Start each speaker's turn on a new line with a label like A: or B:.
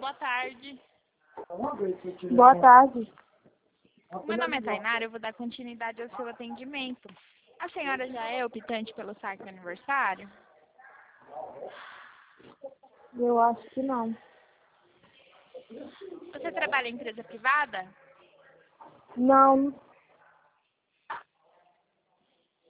A: Boa tarde.
B: Boa tarde.
A: Meu nome é Tainara, eu vou dar continuidade ao seu atendimento. A senhora já é optante pelo saque do aniversário?
B: Eu acho que não.
A: Você trabalha em empresa privada?
B: Não,